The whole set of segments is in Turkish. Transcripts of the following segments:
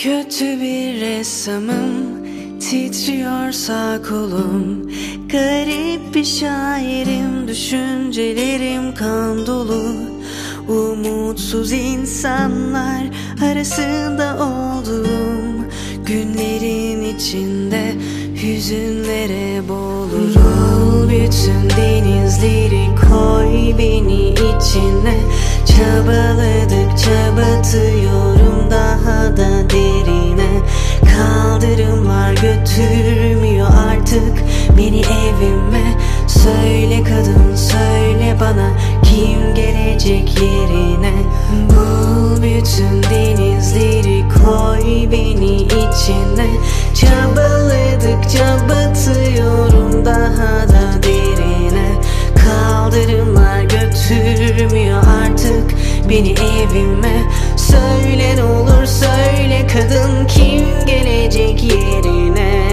Kötü bir ressamım, titriyorsa kolum. Garip bir şairim, düşüncelerim kan dolu. Umutsuz insanlar arasında olduğum günlerin içinde hüzünlere boğulurum. Bütün denizleri koy beni içine, çabaladıkça batıyorum daha da derine. Kaldırımlar götürmüyor artık beni evime. Söyle kadın, söyle bana, kim gelecek yerine? Bul bütün denizleri koy beni içine, çabaladıkça batıyorum daha da derine. Kaldırımlar götürmüyor artık beni evime. Söyle ne olur söyle kadın, kim gelecek yerine?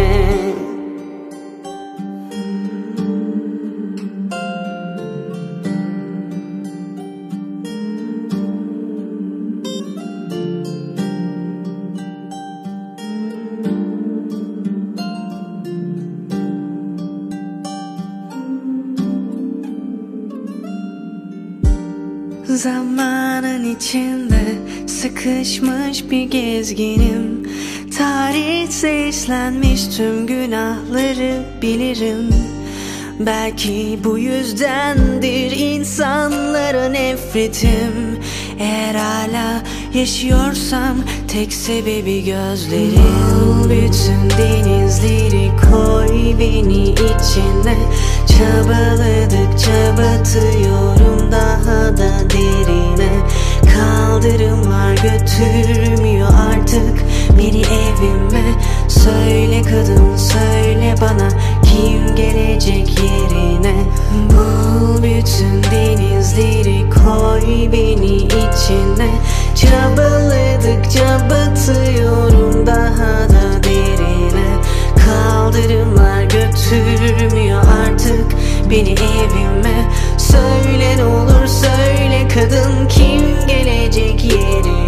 Zamanın içinde sıkışmış bir gezginim. Tarihte işlenmiş tüm günahları bilirim. Belki bu yüzdendir insanlara nefretim. Eğer hala yaşıyorsam tek sebebi gözlerim. Bütün denizleri koy beni içine, çabaladıkça batıyorum daha da derine. Kaldırımlar götürmüyor artık beni evime. Söyle kadın, söyle bana, kim gelecek yerine? Bul bütün denizleri koy beni içine, çabaladıkça batıyorum daha da derine. Kaldırımlar götürmüyor artık beni evime. Söyle ne olur söyle kadın, kim gelecek yerine?